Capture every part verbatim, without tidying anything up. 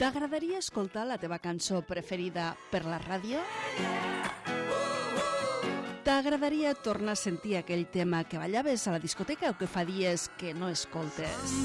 T'agradaria escoltar la teva cançó preferida per la ràdio? T'agradaria tornar a sentir aquell tema que ballaves a la discoteca o que fa dies que no escoltes?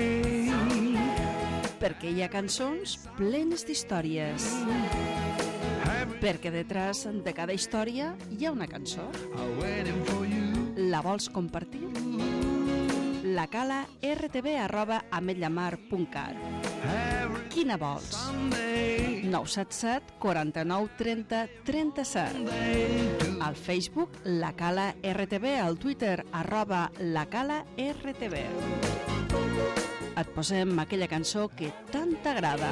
Perquè hi ha cançons plenes d'històries. Perquè detrás de cada història hi ha una cançó. La vols compartir? La cala r t b arroba ametlllamar punt cat. Quina vols? nou set set quaranta-nou trenta trenta-set. Al Facebook La Cala R T B, al Twitter arroba La Cala R T B. Et posem aquella cançó que tant t'agrada.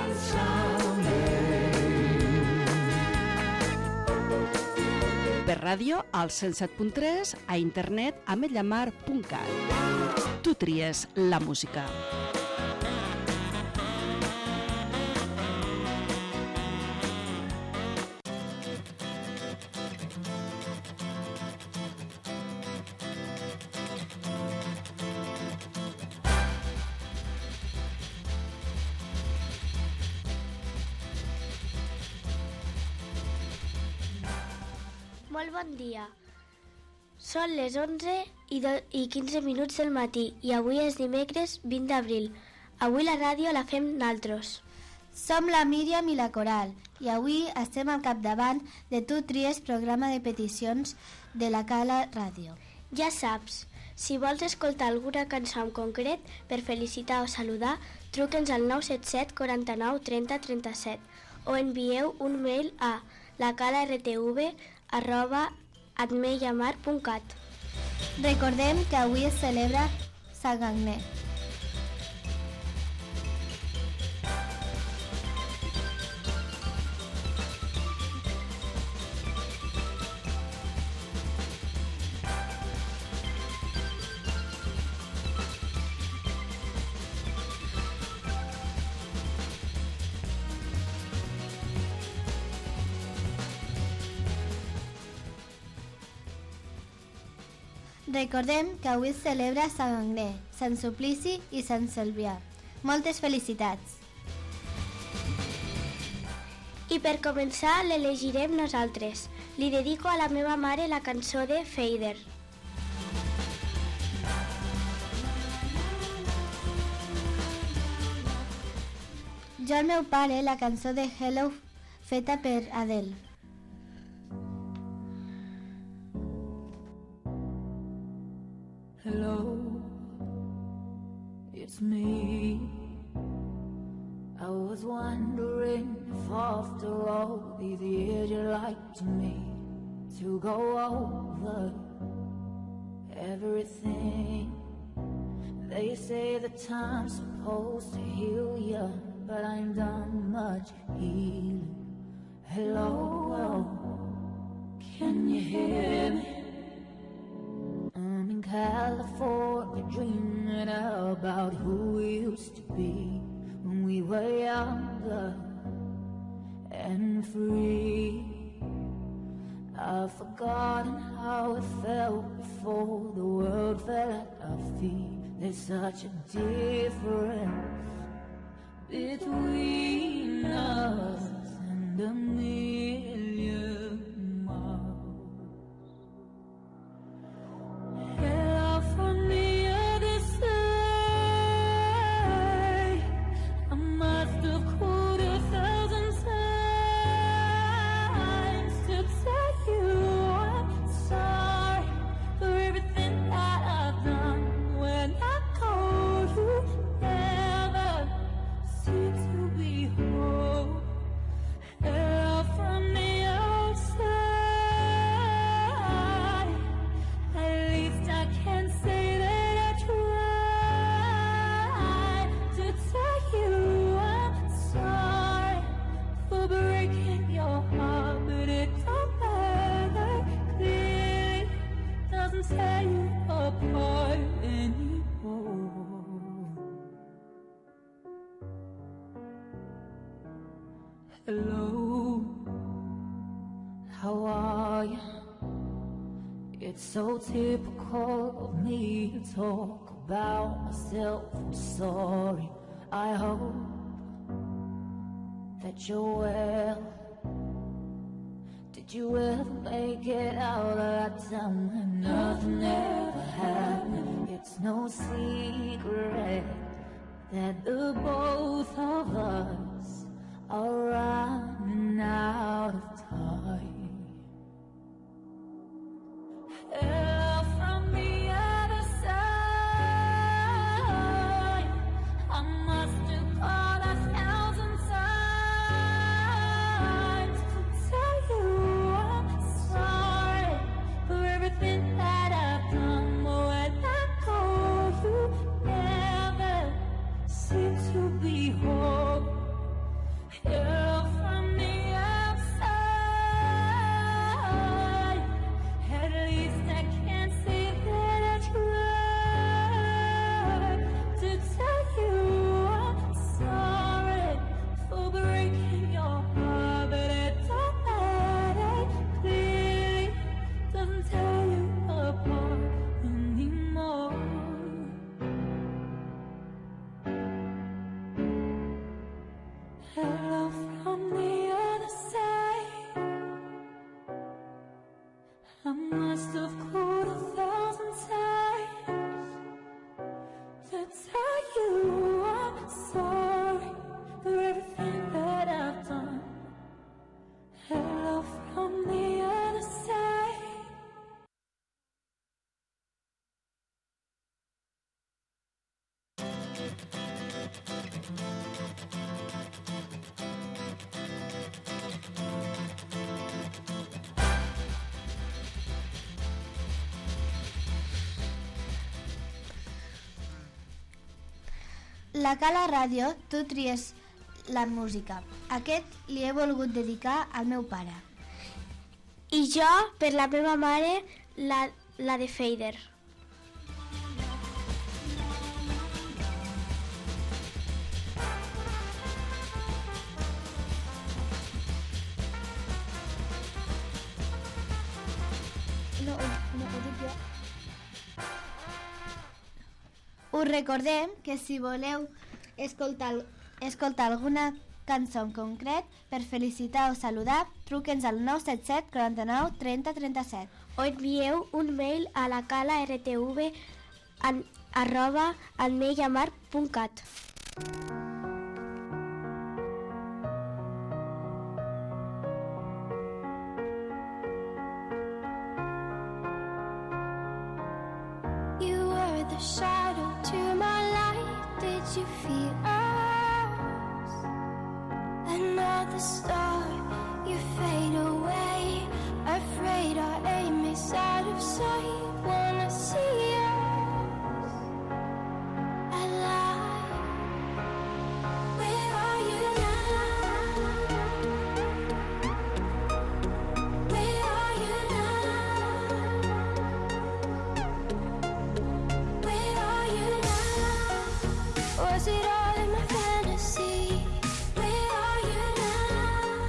Per ràdio al cent set punt tres, a internet a ametlllamar punt cat. Tu tries la música. Molt bon dia. Són les onze i, do, i quinze minuts del matí i avui és dimecres vint d'abril. Avui la ràdio la fem naltros. Som la Míriam i la Coral i avui estem al capdavant de Tu Tries, programa de peticions de la Cala Ràdio. Ja saps, si vols escoltar alguna cançó en concret per felicitar o saludar, truque'ns al nou set set quaranta-nou trenta trenta-set o envieu un mail a lacalartv arroba ametlllamar punt cat. Recordem que avui es celebra Sant Agné. Recordem que avui es celebra Sant Agné, Sant Suplici i Sant Cebrià. Moltes felicitats! I per començar l'elegirem nosaltres. Li dedico a la meva mare la cançó de Feider. Jo al meu pare la cançó de Hello feta per Adele. Hello, it's me. I was wondering if after all these years you'd like to me to go over everything. They say the time's supposed to heal you, but I ain't done much healing. Hello, can you hear me? I'm in California dreaming about who we used to be when we were younger and free. I've forgotten how it felt before the world fell at our feet. There's such a difference between us and a million miles. Hello from the other side. I must have called a thousand times to tell you I'm sorry for everything that I've done. When I called you, never seemed to be whole. Hello from the outside. At least I can say that I tried to tell you I'm sorry for breaking your heart, but it don't matter. Clearly doesn't tear you apart anymore. Hello, how are you? It's so typical of me to talk about myself. I'm sorry. I hope that you're well. Did you ever make it out of that time when nothing ever happened? It's no secret that the both of us are running out of time. Hello from the other side. I must have called a thousand times to tell you I'm sorry for everything that I've done. But when I call you, never seem to be home. Hello from the outside. At least I can say that I tried to tell you I'm sorry for breaking your heart, but it don't matter. Clearly doesn't tear you apart anymore. Hello from the other side. I must have called a thousand times to tell you I'm sorry for everything that I've done. Hello from the other side. La Cala Ràdio, tu tries la música. Aquest li he volgut dedicar al meu pare. I jo, per la meva mare, la, la de Feider. No, no ho dic jo. Us recordem que si voleu escoltar, escoltar alguna cançó en concret per felicitar o saludar, truque'ns al nou set set quaranta-nou trenta trenta-set. O envieu un mail a la cala r t v arroba almeiamar punt cat. You were the shadow to my light. Did you feel us? Another star, you fade away. Afraid our aim is out of sight. Wanna see us alive. Where are you now? Where are you now? Where are you now? Was it all in my fantasy? Where are you now?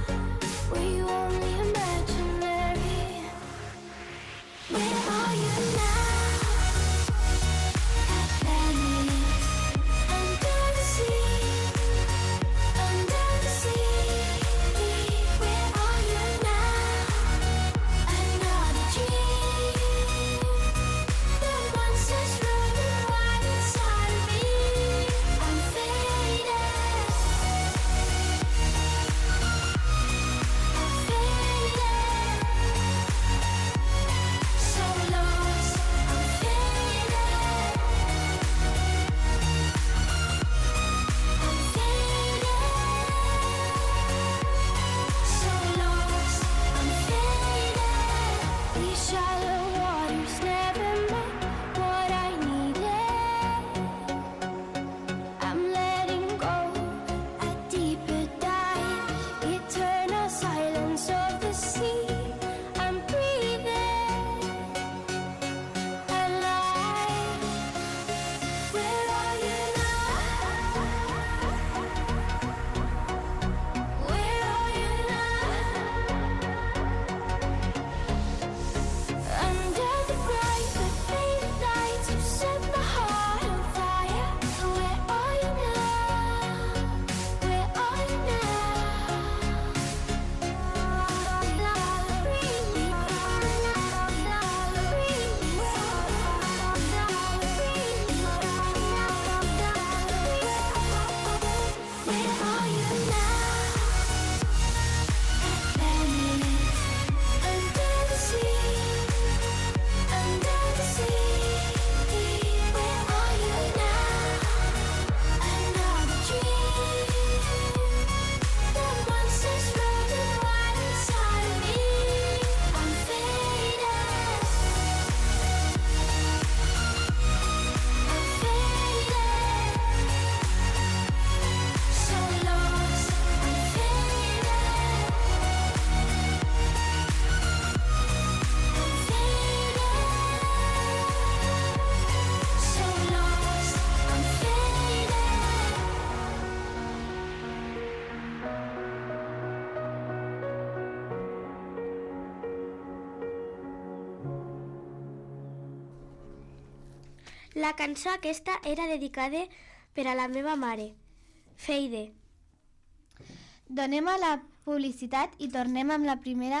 La cançó aquesta era dedicada per a la meva mare, Feide. Donem a la publicitat i tornem amb la primera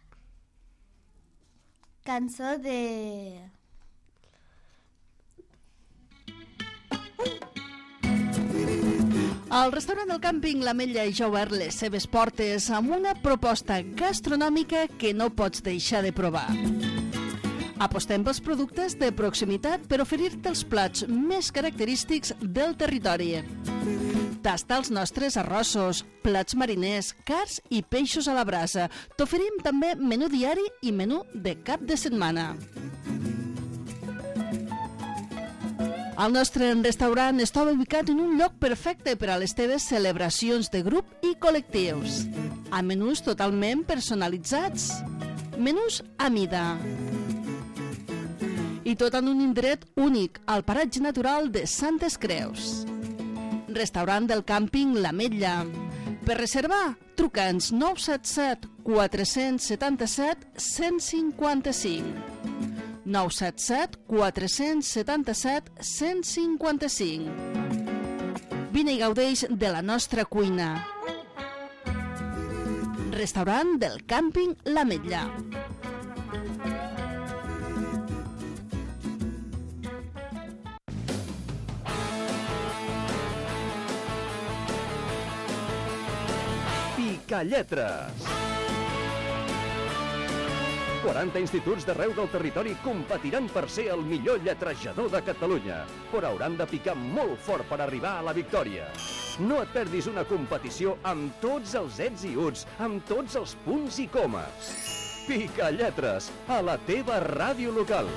cançó de... El restaurant del càmping l'Ametlla ja ha obert les seves portes amb una proposta gastronòmica que no pots deixar de provar. Apostem pels productes de proximitat per oferir-te els plats més característics del territori. Tasta els nostres arrossos, plats mariners, carns i peixos a la brasa. T'oferim també menú diari i menú de cap de setmana. El nostre restaurant està ubicat en un lloc perfecte per a les teves celebracions de grup i col·lectius, amb menús totalment personalitzats, menús a mida. I tot en un indret únic, al paratge natural de Santes Creus. Restaurant del càmping l'Ametlla. Per reservar, truca'ns nou set set quatre set set cent cinquanta-cinc. nou set set quatre set set cent cinquanta-cinc. Vine i gaudeix de la nostra cuina. Restaurant del càmping l'Ametlla. Picalletres. quaranta instituts d'arreu del territori competiran per ser el millor lletrejador de Catalunya, però hauran de picar molt fort per arribar a la victòria. No et perdis una competició amb tots els ets i uts, amb tots els punts i comes. Picalletres, a la teva ràdio local.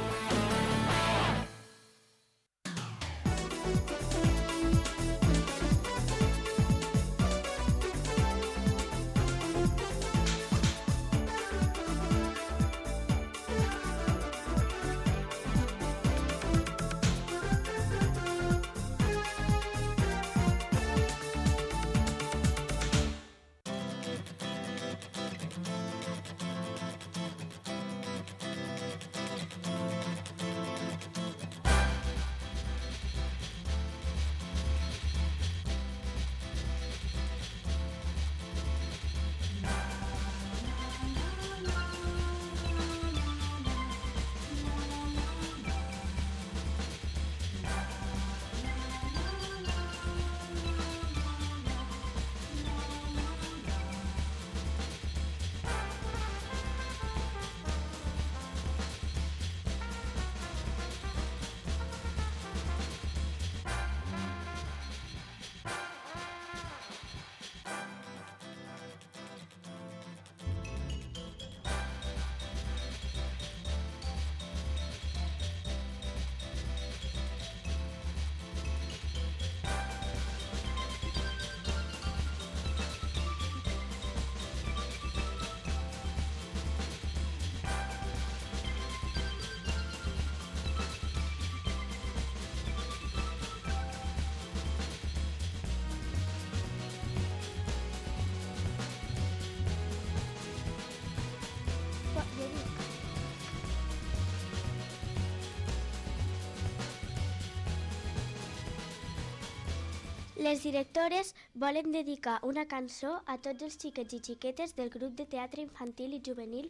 Les directores volen dedicar una cançó a tots els xiquets i xiquetes del grup de teatre infantil i juvenil.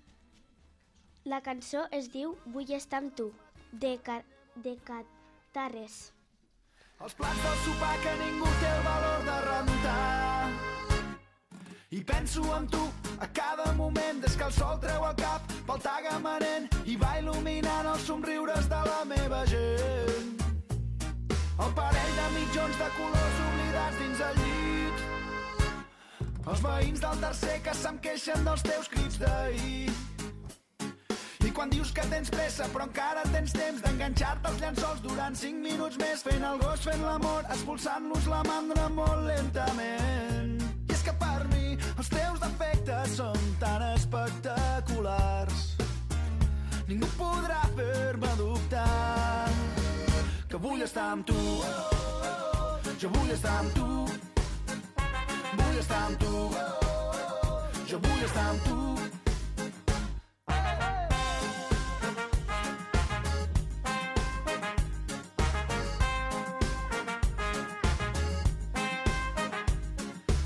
La cançó es diu Vull estar amb tu, de, Car de Catarres. Els plats del sopar que ningú té el valor de rentar. I penso en tu a cada moment des que el sol treu el cap pel tagamanent i va il·luminant els somriures de la meva gent. El parell de mitjons de colors oblidats dins el llit. Els veïns del tercer que se'm queixen dels teus crits d'ahir. I quan dius que tens pressa però encara tens temps d'enganxar-te els llençols durant cinc minuts més fent el gos, fent l'amor, expulsant-los la mandra molt lentament. I és que per mi els teus defectes són tan espectaculars. Ningú podrà fer-me dubtar que vull estar amb tu. Jo vull estar amb tu. Vull estar amb tu. Jo vull estar amb tu.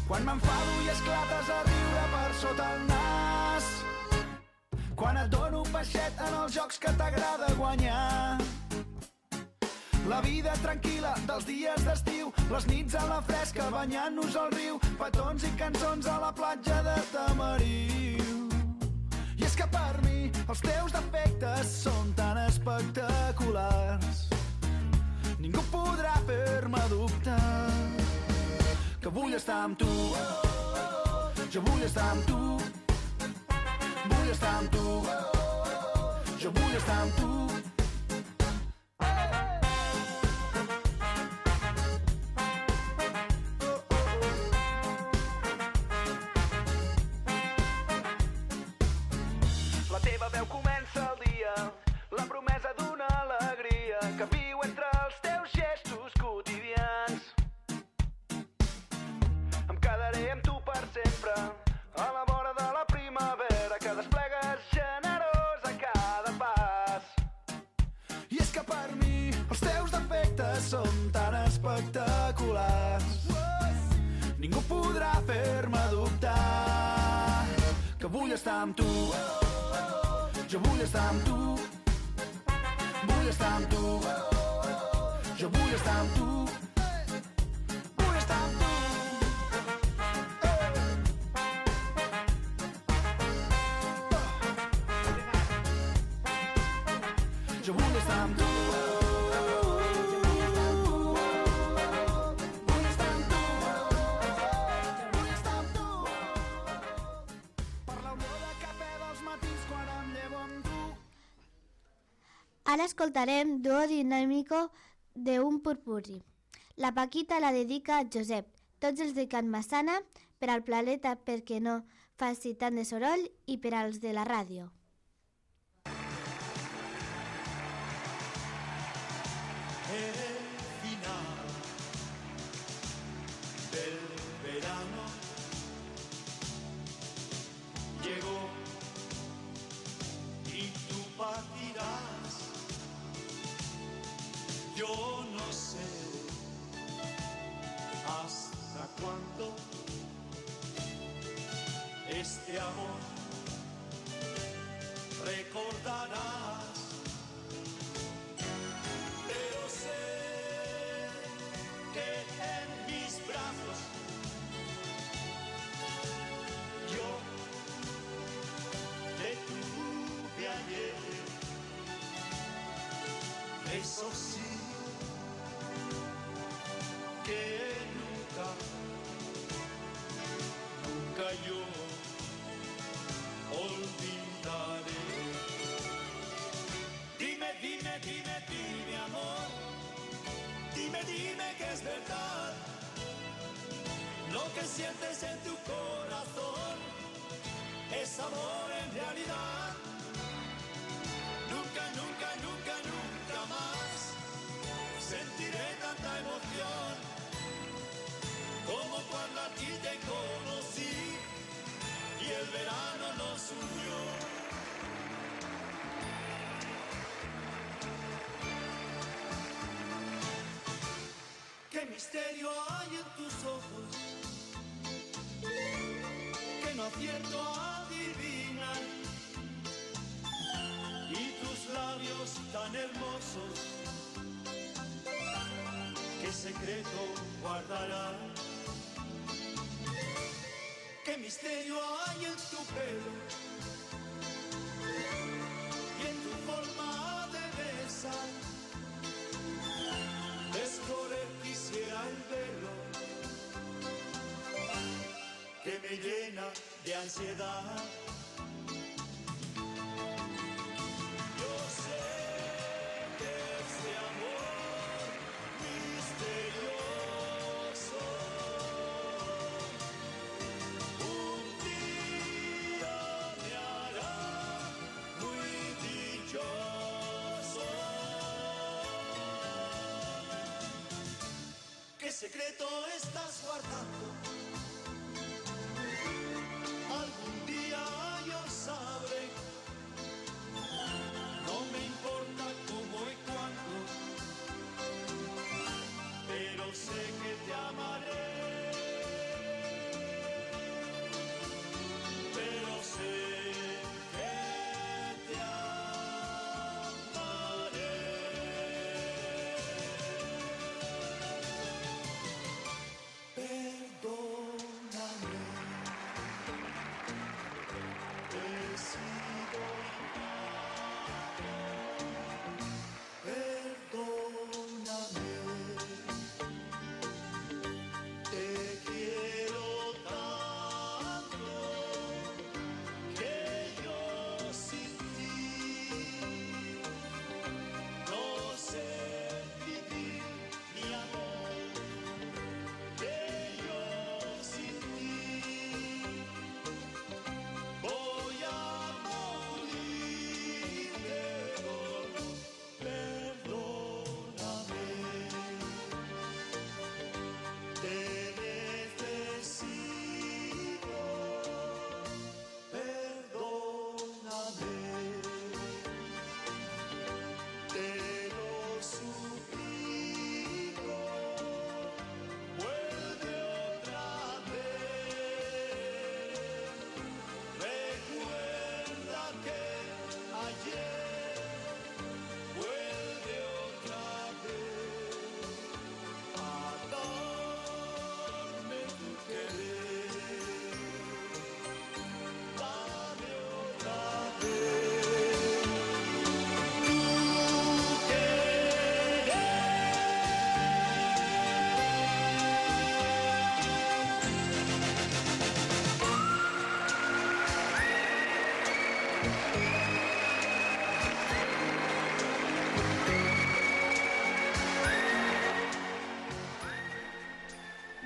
Quan m'enfado i esclates a riure per sota el nas. Quan et dono un baixet en els jocs que t'agrada guanyar. La vida tranquil·la dels dies d'estiu, les nits a la fresca banyant-nos al riu, petons i cançons a la platja de Tamariu. I és que per mi els teus defectes són tan espectaculars, ningú podrà fer-me dubtar que vull estar amb tu, jo vull estar amb tu, vull estar amb tu, jo vull estar amb tu. La teva veu comença el dia, la promesa d'una alegria que viu entre els teus gestos quotidians. Em quedaré amb tu per sempre, a la vora de la primavera que desplegues generós a cada pas. I és que per mi els teus defectes són tan espectaculars, ningú podrà fer-me dubtar que vull estar amb tu, jo vull estar amb tu, vull estar amb tu, jo vull estar amb tu, vull estar amb tu. Jo vull estar amb tu. Ara escoltarem Duo Dinámico de un Purpurri. La Paquita la dedica a Josep, tots els de Can Massana, per al planeta perquè no faci tant de soroll i per als de la ràdio. El final del verano llegó y tú partirás. Yo no sé hasta cuándo este amor recordarás, pero sé que en mis brazos yo te tuve ayer. Eso sí, que nunca, nunca yo olvidaré. Dime, dime, dime, dime, amor, dime, dime que es verdad lo que sientes en tu corazón, es amor en realidad. Nunca, nunca, nunca, nunca más sentiré tanta emoción como cuando a ti te conocí y el verano nos unió. Qué misterio hay en tus ojos que no acierto a adivinar, y tus labios tan hermosos, ¿qué secreto guardarán? ¿Qué misterio hay en tu pelo y en tu forma de besar? Descorrer quisiera el velo que me llena de ansiedad. Yo sé que este amor misterioso un día me hará muy dichoso. ¿Qué secreto estás guardando? Algún día yo sabré. No me importa cómo y cuándo, pero sé que te amaré.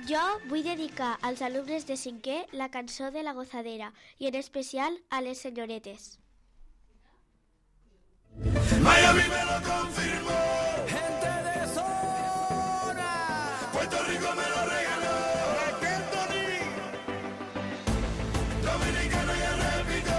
Jo vull dedicar als alumnes de cinquè la cançó de la gozadera i en especial a les senyoretes. Miami me lo confirmó, gente de zona, Puerto Rico me lo regaló, Raquel Tony, dominicano ya repito,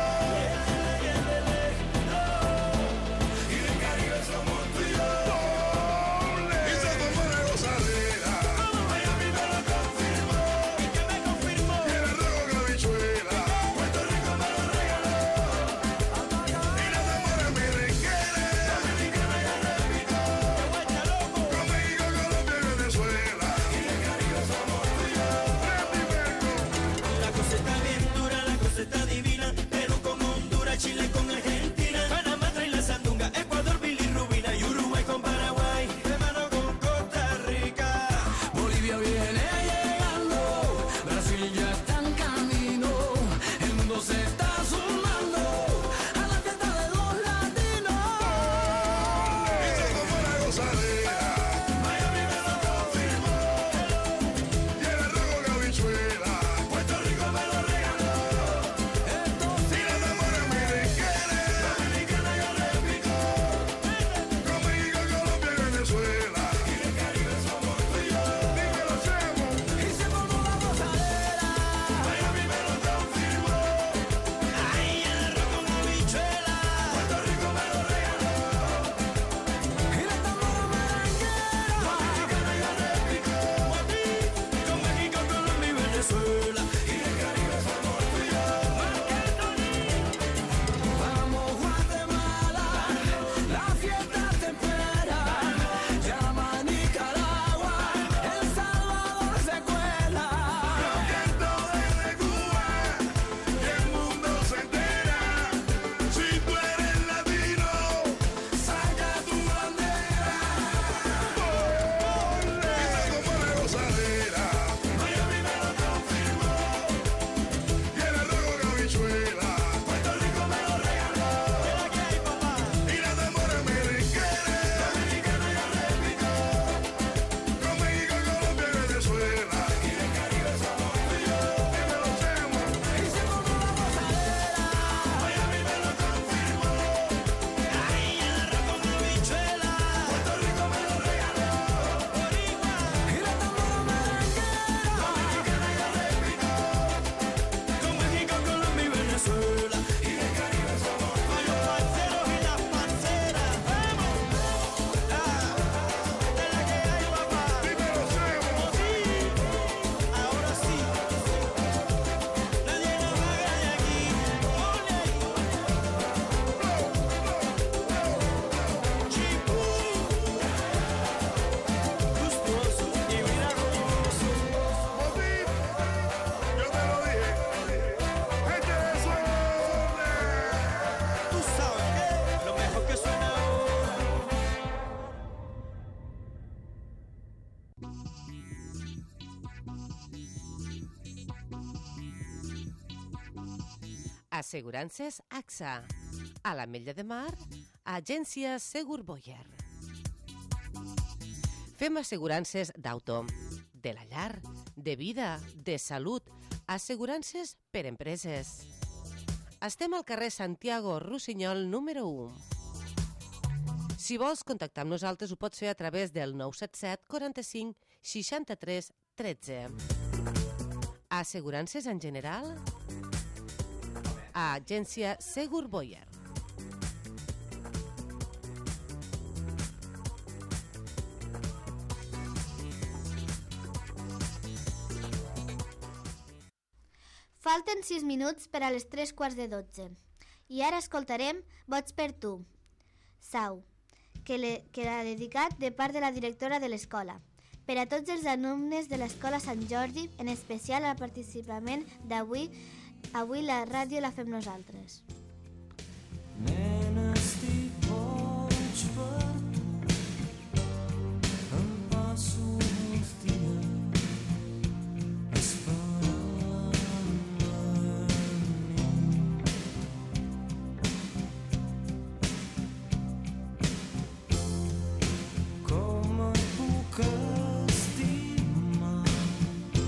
y del Caribe somos tú y yo, y se tomó una gozadera. Miami me lo confirmó, ¿y qué me confirmó? Y el rojo con habichuela, Puerto Rico me lo regaló, y la demora me requiere, dominicana ya repito, con México, Colombia y Venezuela, y del Caribe somos tú y yo. La cosa está bien dura, la cosa está divina, Perú con Honduras, Chile con Argentina, Panamá trae la sandunga, Ecuador, bilirrubina y Uruguay con Paraguay, hermano con Costa Rica. Bolivia viene llegando, Brasil ya está en camino, el mundo se está sumando a la fiesta de los latinos. Y se tomó la gozadera, Miami me lo confirmó, y el rojo con habichuela, Puerto Rico me lo regaló. Y la demora me requiere, dominicana yo repito, con México, Colombia y Venezuela, y del Caribe somos tú y yo. Dímelo, Chemo. Y se formó la gozadera, Miami me lo confirmó, ahí el arroz con habichuela, Puerto Rico me lo regaló. Y la tambora merenguera, dominicana yo repito, con México, Colombia y Venezuela, y del Caribe somos tú y yo. Vamos Guatemala, la fiesta te espera, llama a Nicaragua, El Salvador se cuela. Yo canto desde Cuba, y el mundo se entera, si tú eres latino, saca tu bandera. Y se tomó la gozadera, Miami me lo confirmó, y el arroz con habichuela, Puerto Rico me lo regaló. Y la demora me requiere, dominicana yo repito, con México, Colombia y Venezuela, y del Caribe somos tú y yo. Dímelo, Chemo. Y se formó la gozadera, Miami me lo confirmó, ahí el arroz con habichuela, Puerto Rico me lo regaló. Y la tambora merenguera, dominicana yo repito, con México, Colombia y Venezuela, y del Caribe somos tú y yo. Los parceros y las parceras, vamos. Ah, esta es la que hay, papá. Dímelo, Chemo. Sí, ahora sí. Nadie nos haga de aquí. Ole. Chico. Gustoso y milagroso. Motín, yo te lo dije. Gente de zona. Tú sabes que lo mejor que suena ahora. Assegurances A X A. A l'Ametlla de Mar, Agència Segur Boyer. Fem assegurances d'auto, de la llar, de vida, de salut, assegurances per empreses. Estem al carrer Santiago Rossinyol número u. Si vols contactar amb nosaltres ho pots fer a través del nou set set quaranta-cinc seixanta-tres tretze. Assegurances en general a Agència Segur Boyer. Falten sis minuts per a les tres quarts de dotze. I ara escoltarem Vots per tu, Sau, que, le, que l'ha dedicat de part de la directora de l'escola. Per a tots els alumnes de l'Escola Sant Jordi, en especial al participament d'avui, avui la ràdio la fem nosaltres. Nena, estic boig per tu, em passo els dies esperant la nit. Com et puc estimar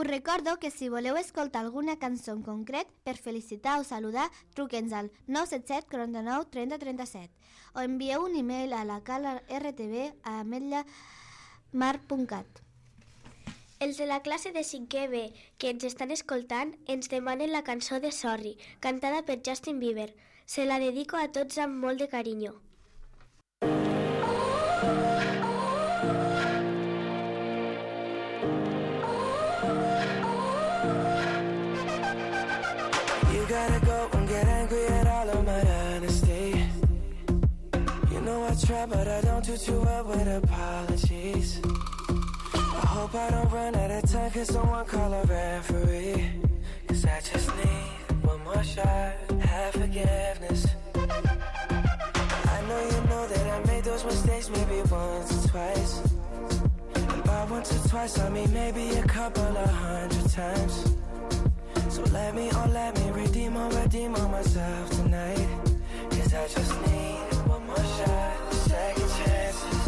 Us recordo que si voleu escoltar alguna cançó en concret per felicitar o saludar, truque'ns al nou set set quaranta-nou trenta trenta-set o envieu un e-mail a la cala r t v a ametlla mar punt cat. Els de la classe de cinquè B que ens estan escoltant ens demanen la cançó de Sorry, cantada per Justin Bieber. Se la dedico a tots amb molt de carinyo. You gotta go and get angry at all of my honesty. You know I try, but I don't do too well with apologies. I hope I don't run out of time, cause someone call a referee. Cause I just need one more shot, have forgiveness. I know you know that I made those mistakes maybe once or twice. And by once or twice I mean maybe a couple of hundred times. So let me, oh let me redeem or redeem on myself tonight. Cause I just need one more shot, second chances.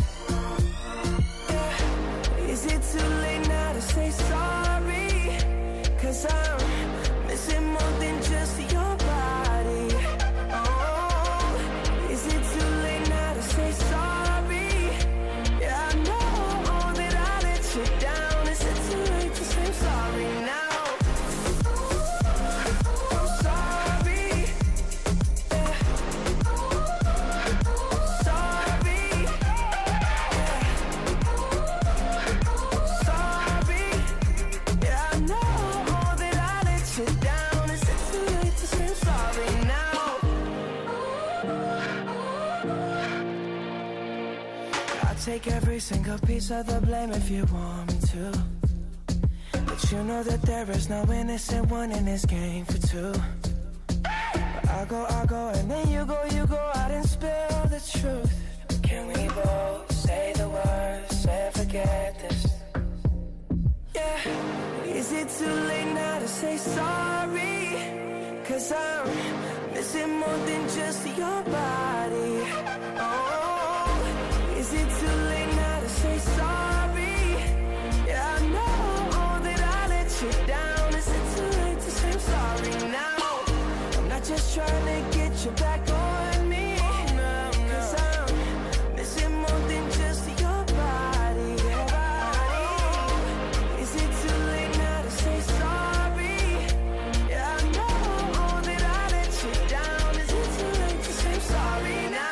Yeah. Is it too late now to say sorry? Cause I'm missing more than just your body. Oh, is it too late now to say sorry? Yeah, I know that I let you down. Is it too late to say sorry now? Take every single piece of the blame if you want me to. But you know that there is no innocent one in this game for two. But I go, I go, and then you go, you go out and spill the truth. But can we both say the words and forget this? Yeah. Is it too late now to say sorry? Cause I'm missing more than just your body. Oh, is it too late now to say sorry? Yeah, I know that I let you down. Is it too late to say I'm sorry now? I'm not just trying to get you back on me. Cause I'm missing more than just your body. Is it too late now to say sorry? Yeah, I know that I let you down. Is it too late to say I'm sorry now?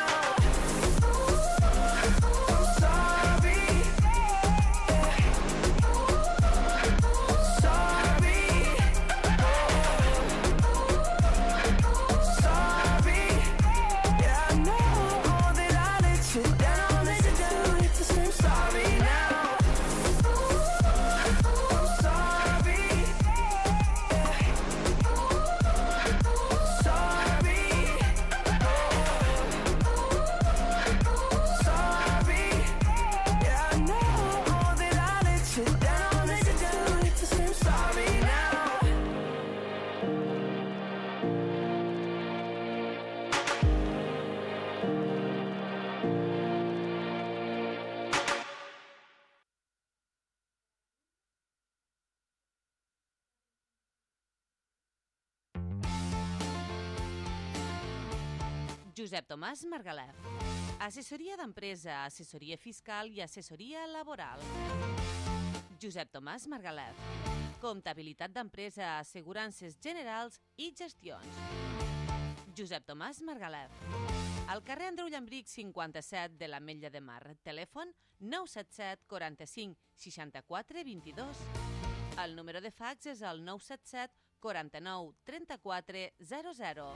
Josep Tomàs Margalef. Assessoria d'empresa, assessoria fiscal i assessoria laboral. Josep Tomàs Margalef. Comptabilitat d'empresa, assegurances generals i gestions. Josep Tomàs Margalef. Al carrer Andreu Llambric cinquanta-set de l'Ametlla de Mar. Telèfon nou set set quaranta-cinc seixanta-quatre vint-i-dos. El número de fax és el nou set set quaranta-nou trenta-quatre zero zero.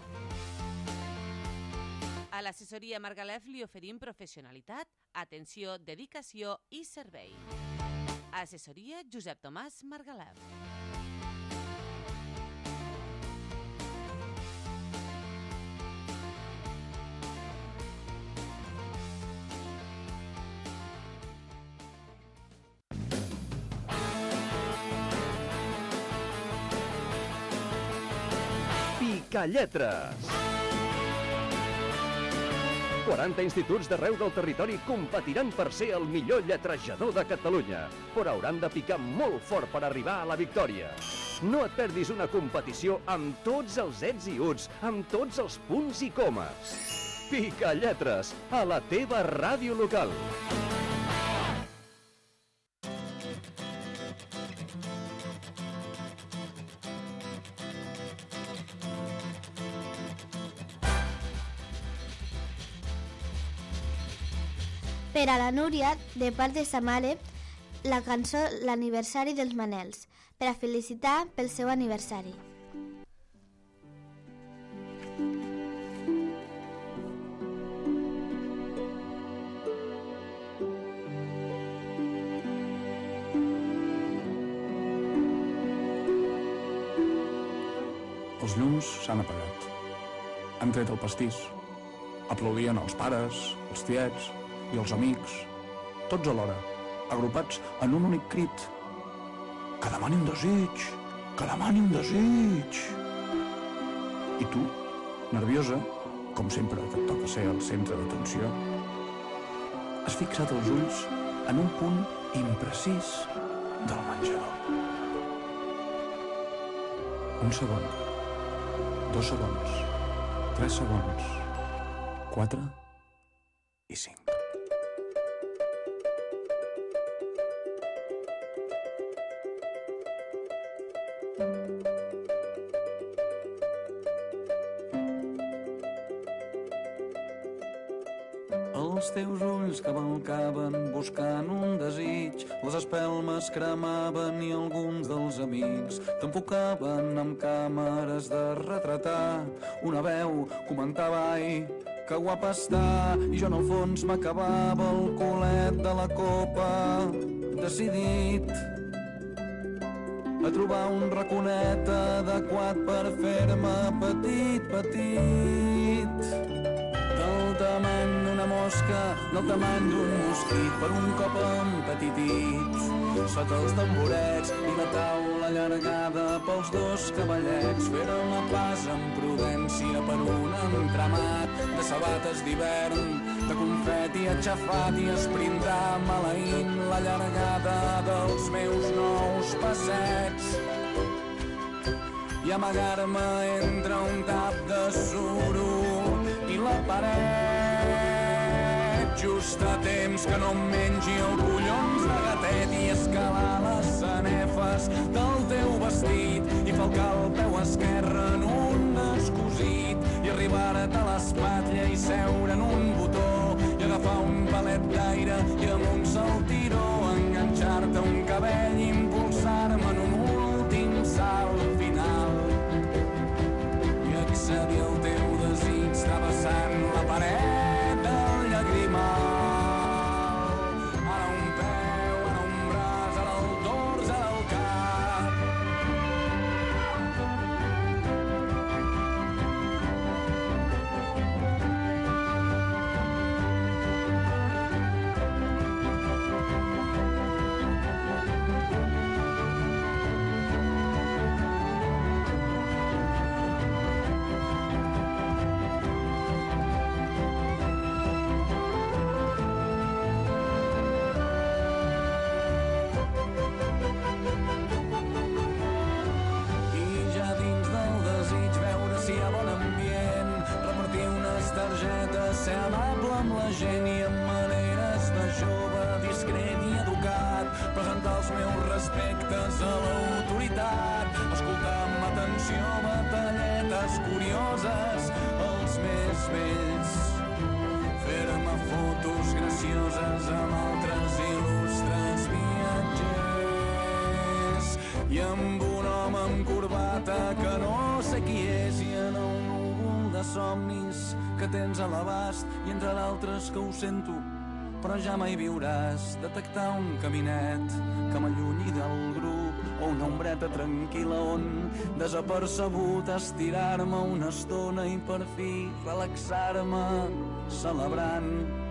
A l'assessoria Margalef li oferim professionalitat, atenció, dedicació i servei. Assessoria Josep Tomàs Margalef. Picalletres. quaranta instituts d'arreu del territori competiran per ser el millor lletrejador de Catalunya, però hauran de picar molt fort per arribar a la victòria. No et perdis una competició amb tots els ets i uts, amb tots els punts i comes. Pica Lletres, a la teva ràdio local. Per a la Núria, de part de sa mare, la cançó L'aniversari dels Manels, per a felicitar pel seu aniversari. Els llums s'han apagat. Han tret el pastís. Aplaudien els pares, els tiets i els amics, tots alhora, agrupats en un únic crit. Que demani un desig, que demani un desig. I tu, nerviosa, com sempre que et toca ser el centre d'atenció, has fixat els ulls en un punt imprecís del menjador. Un segon, dos segons, tres segons, quatre i cinc. Els teus ulls cavalcaven buscant un desig, les espelmes cremaven i alguns dels amics t'enfocaven amb càmeres de retratar. Una veu comentava, ai, que guapa està, i jo en el fons m'acabava el culet de la copa, decidit a trobar un raconet adequat per fer-me petit, petit. Del tamany d'una mosca, del tamany d'un mosquit, per un cop empetitit, sota els tamborets i la taula allargada pels dos cavallets, feren la pas amb prudència per un entramat de sabates d'hivern, de confeti aixafat i esprintar maleint la llargada dels meus nous passets i amagar-me entre un tap de suro i la paret, just a temps que no em mengi el collons de gatet i escalar les sanefes del teu vestit i falcar el peu esquerre en un descosit i arribar-te a l'espatlla i seure en un botó i agafar un palet d'aire i amb un saltiró enganxar-te un cabell i impulsar-me en un últim salt final i accedir al teu desig travessant la paret del llagrimal. Ara un peu, ara un braç, ara el dors, ara el cap. Ser amable amb la gent i amb maneres de jove, discret i educat, presentar els meus respectes a l'autoritat, escoltar amb atenció batalletes curioses, els més vells, fer-me fotos gracioses amb altres il·lustres viatgers i amb un home amb corbata que no sé qui és i en el núvol de somnis que tens a l'abast i entre d'altres que ho sento, però ja mai viuràs detectar un caminet que m'allunyi del grup o una ombreta tranquil·la on desapercebut estirar-me una estona i per fi relaxar-me celebrant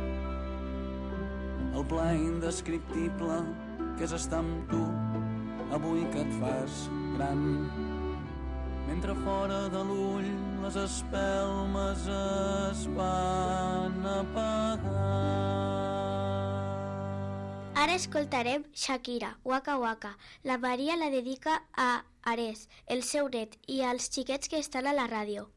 el pla indescriptible que és estar amb tu avui que et fas gran. Mentre fora de l'ull les espelmes es van apagar. Ara escoltarem Shakira, Waka Waka. La Maria la dedica a Ares, el seu net, i als xiquets que estan a la ràdio.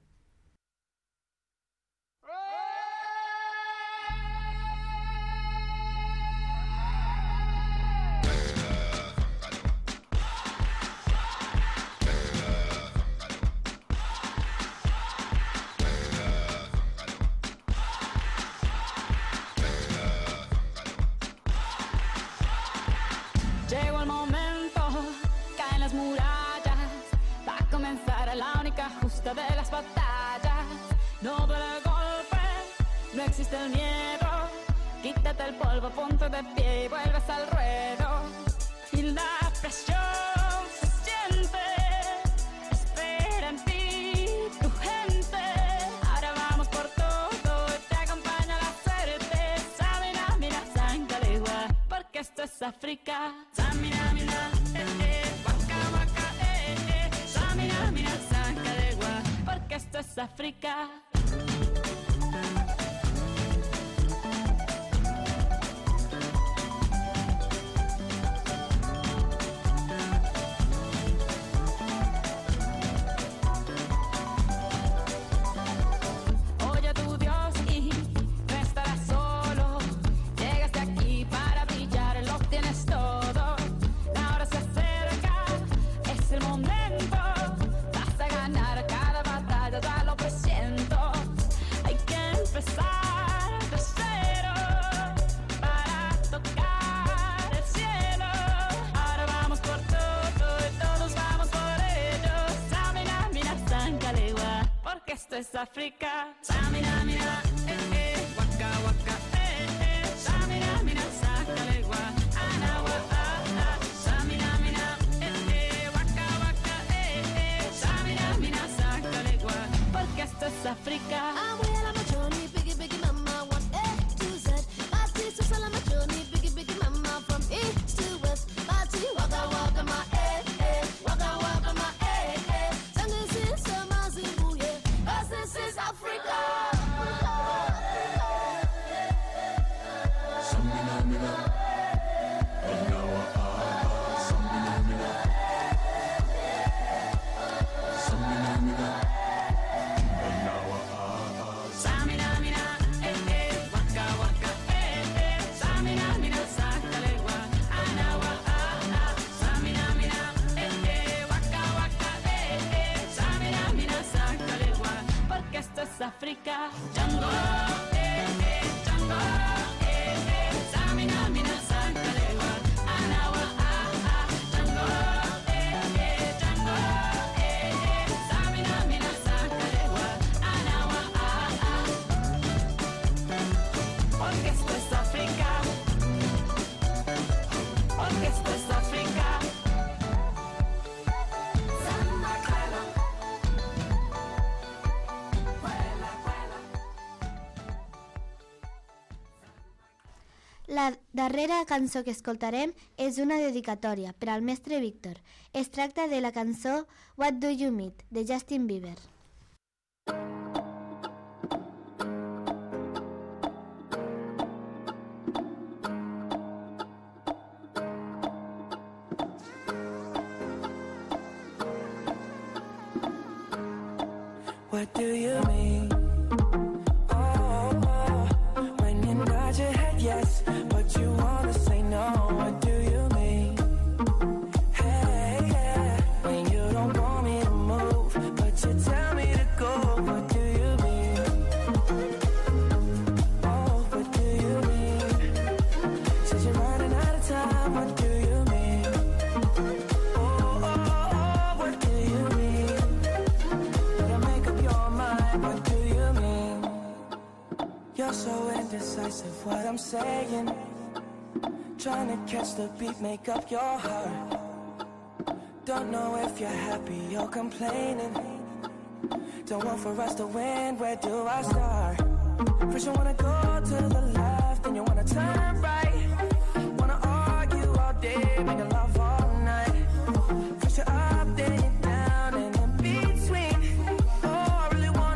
Llegó el momento, caen las murallas, va a comenzar la única justa de las batallas. No duele el golpe, no existe el miedo, quítate el polvo, ponte de pie y vuelves al ruedo. Y la presión se siente, espera en ti tu gente. Ahora vamos por todo y te acompaña la suerte. Samina, mira, Sangalegua, porque esto es África. Samina, mira, eh, eh, waka, waka, eh, eh. Samina, mira, Sangalegua, porque esto es África. Oye a tu Dios y no estarás solo. Llegaste aquí para brillar, lo tienes todo. La hora se acerca, es el momento. Vas a ganar cada batalla, ya lo presiento. Hay que empezar de cero para tocar el cielo. Ahora vamos por todo y todos vamos por ello. Samina, mira, Sangalegua, porque esto es África. Samina, mira, eh, eh, waka, waka, eh, eh. Samina, mira, Sangalegua, anawa, ah, ah. Samina, mira, eh, eh, waka, waka, eh, eh. Samina, mira, Sangalegua, porque esto es África. I'm way on my journey, biggie, biggie, mama, one A to Z. My teacher's on my journey, biggie, biggie, mama, from east to west. My tea, waka, waka, my eh, eh, waka, waka, my eh, eh. And this is summer Zimbabwe, 'cause this is Africa. Samina, mina, anawa, ah, samina, mina. Samina, mina, anawa, ah, Samina, mira, eh, eh, waka, waka, eh, eh. Samina, mira, Sangalegua, anawa, ah, ah. Samina, mira, eh, eh, waka, waka, eh, eh. Samina, mira, Sangalegua, porque esto es África. Django, eh, eh, Django, eh, eh. Samina, mira, Sangalegua, anawa, ah, ah. Django, eh, eh, Django, eh, eh. Samina, mira, Sangalegua, anawa, ah, ah. Porque esto es África. Porque esto es África. La darrera cançó que escoltarem és una dedicatòria per al mestre Víctor. Es tracta de la cançó What Do You Mean, de Justin Bieber. What do you mean? Oh, oh, oh. When you nod your head yes, but you wanna say no. What do you mean? Hey, yeah. When you don't want me to move, but you tell me to go. What do you mean? Oh, what do you mean? Said you're running out of time. What do you mean? Oh, oh, oh, what do you mean? Better make up your mind. What do you mean? You're so indecisive. What I'm saying. Trying to catch the beat, make up your heart. Don't know if you're happy or complaining. Don't want for us to win, where do I start? First you wanna go to the left, then you wanna turn right. Wanna argue all day, make love all night. First you're up, then you're down, and in between. Oh, I really want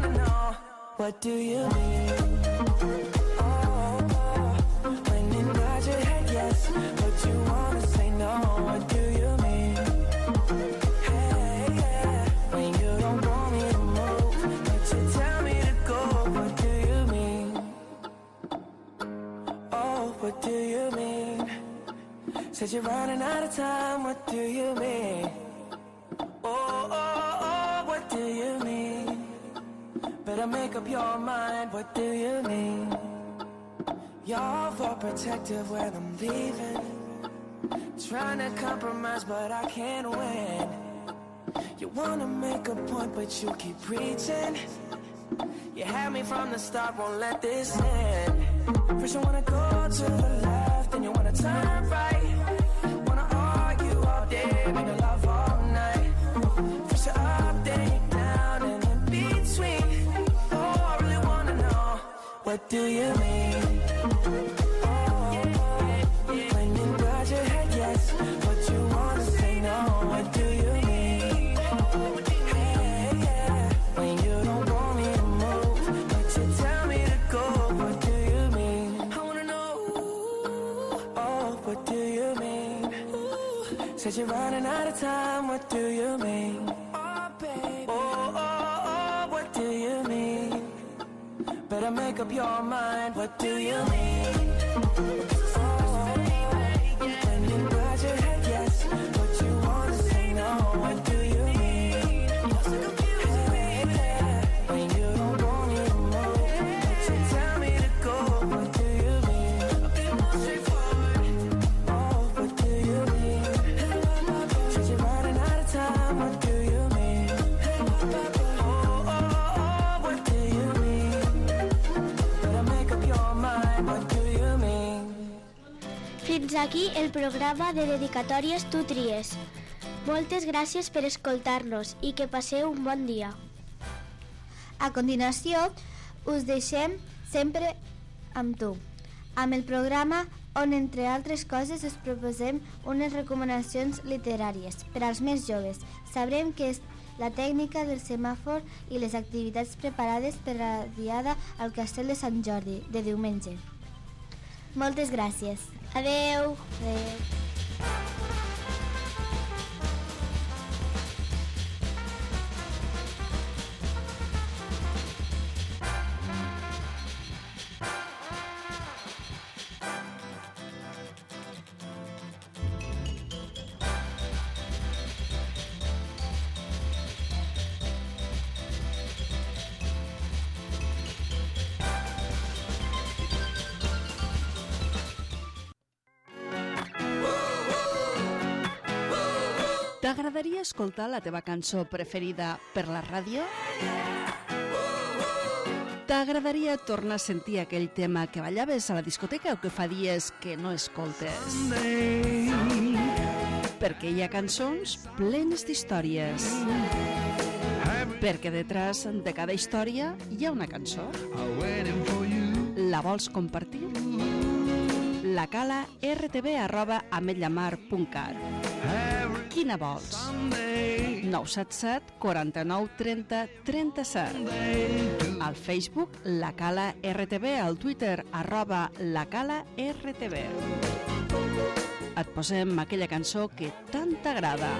what do you mean? Oh, oh, when you nod your head yes, but you wanna say no, what do you mean? Hey, yeah, when you don't want me to move, but you tell me to go, what do you mean? Oh, what do you mean? Said you're running out of time, what do you mean? Oh, oh, oh, what do you mean? Better make up your mind, what do you mean? You're for protective when I'm leaving, trying to compromise but I can't win. You wanna make a point but you keep preaching. You had me from the start, won't let this end. First you wanna go to the left, then you wanna turn right. Wanna argue all day, make a love all night. First you're up, then you're down, and in between. Oh, I really wanna know, what do you mean? Oh, when you nod your head yes, but you wanna say no, what do you mean? Hey, yeah, when you don't want me to move, but you tell me to go, what do you mean? I wanna know, oh, what do you mean? Said you're running out of time, what do you mean? Oh, baby, oh, oh, oh, what do you mean? Better make up your mind, what do you mean? Oh, when you nod your head yes, but you wanna say no, what do you mean? Hey, yeah, when you don't want me to move, but you tell me to go, what do you mean? I'll be more straightforward. Oh, what do you mean? Said you're running out of time, what do you mean? Oh, oh, oh, what do you mean? Better make up your mind, what do you mean? Fins aquí el programa de dedicatòries Tu Tries. Moltes gràcies per escoltar-nos i que passeu un bon dia. A continuació, us deixem sempre amb tu, amb el programa on, entre altres coses, us proposem unes recomanacions literàries per als més joves. Sabrem què és la tècnica del semàfor i les activitats preparades per a la diada al Castell de Sant Jordi, de diumenge. Moltes gràcies. Adeu. Adeu. T'agradaria escoltar la teva cançó preferida per la ràdio? T'agradaria tornar a sentir aquell tema que ballaves a la discoteca o que fa dies que no escoltes? Perquè hi ha cançons plenes d'històries. Perquè detrás de cada història hi ha una cançó. La vols compartir? La cala r t v arroba ametlllamar punt cat. Quina vols? nou set set, quaranta-nou, trenta, trenta-set. Al Facebook, La Cala R T V, al Twitter, arroba La Cala R T V. Et posem aquella cançó que tant t'agrada.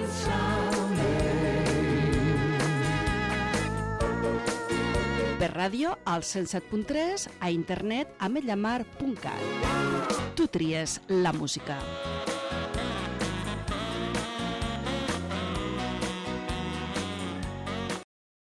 Per ràdio, al cent set punt tres, a internet, ametlllamar punt cat. Tu tries la música.